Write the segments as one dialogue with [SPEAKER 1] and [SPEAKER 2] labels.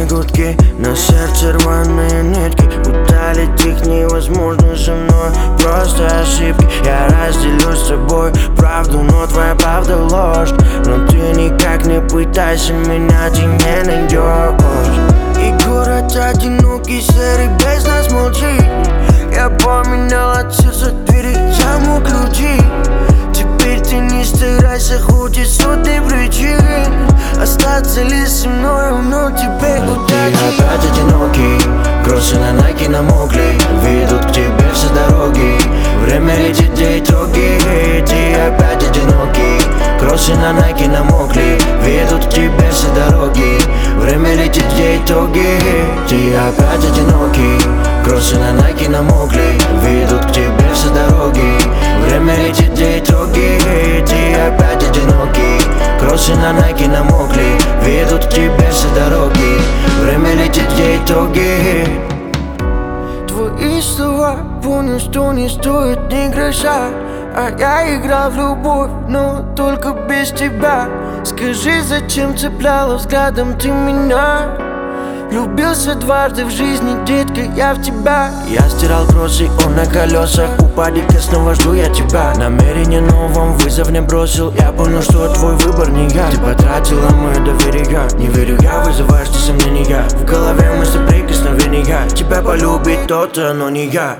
[SPEAKER 1] тревожные гудки, на сердце рваные нитки. Удалить их невозможно со мной, просто ошибки. Я разделю с тобой правду, но твоя правда ложь. Но ты никак не пытайся меня, ты не найдешь. И город одинокий, серый, без нас молчит. Я поменял от сердца двери, замок, ключи. Теперь ты не старайся, хоть и сотни причин остаться ли со мною, но теперь удачи.
[SPEAKER 2] Ты опять одинокий, кроссы на Nike намокли, ведут к тебе все дороги. Время летит, где итоги. Ты опять одинокий, кроссы на Nike намокли, ведут к тебе все дороги. Время летит, где итоги. Ты опять одинокий, кроссы на Nike намокли, ведут к тебе все дороги. Время летит, где итоги. Ты опять одинокий, кроссы на Nike намокли, ведут к тебе все дороги. Время летит, где итоги.
[SPEAKER 1] Твои слова, понял, что не стоит ни гроша. А я играл в любовь, но только без тебя. Скажи, зачем цепляла взглядом ты меня? Влюбился дважды в жизни, детка, я в тебя. Я стирал кроссы, он на колесах. Упади-ка, снова жду я тебя. Намерение новым вызов не бросил. Я понял, что твой выбор не я. Ты потратила мое доверие. Не верю я, вызываешь ты сомнения. В голове мысли прикосновения. Тебя полюбит кто-то, но не я.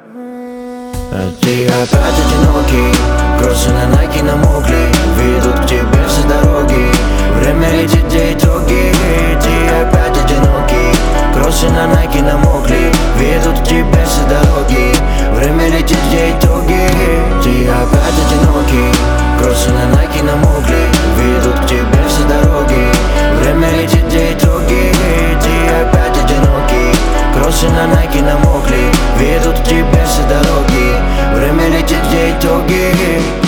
[SPEAKER 2] Ты опять одинокий, кроссы на Nike намокли, ведут к тебе все дороги. Время летит, где итоги. Ты опять одинокий, кроссы на Nike намокли, ведут к тебе все дороги. Время летит, где итоги. Ты опять одинокий, кроссы на Nike намокли, ведут к тебе все дороги. Время летит, где итоги. Ты опять одинокий, кроссы на Nike намокли, ведут к тебе все дороги. Время летит, где итоги.